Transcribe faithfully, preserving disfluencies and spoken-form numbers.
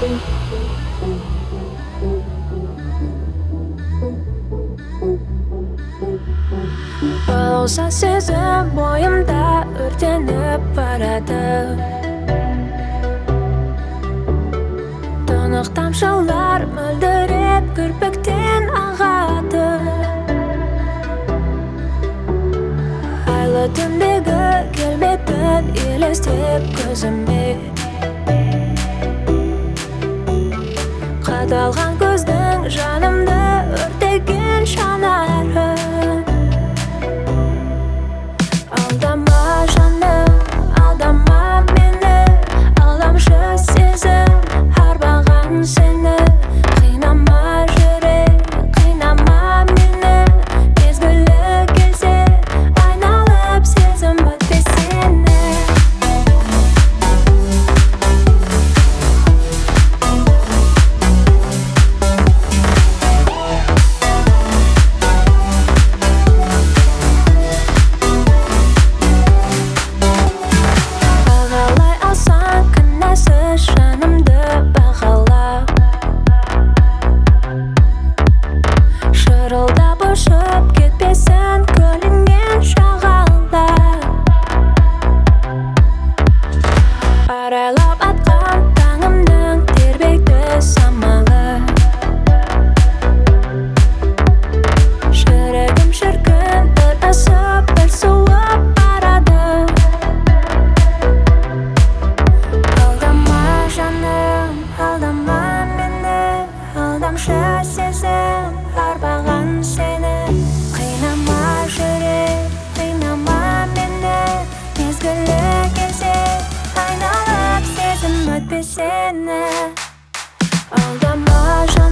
Balausa сезім бойымда өртеніп барады. Тұнық тамшылар мөлдіреп кірпіктен ағады. Айлы түндегі келбетін елестеп көзіме, қадалған көздің жанымды өртеген шанары. Алдама жаным, алдама мені, алдамшы сезім арбаған сені. Қинама жүрек, қинама мені, мезгілі келсе айналып сезім бітпесені. Бағалай алсаң кінәсіз жанымды бағала. Шырылдап ұшып кетпесін көліңнен жағала. Арайлап атқан таңымның тербекті самалы. Жүрегім шіркін бір ысып бір суып барады. Алдама жаным, алдама мені, алдамшы сезім арбаған сені. Қинама жүрек, қинама мені, мезгілі келсе айналып сезім өтпесені. Алдама жаным.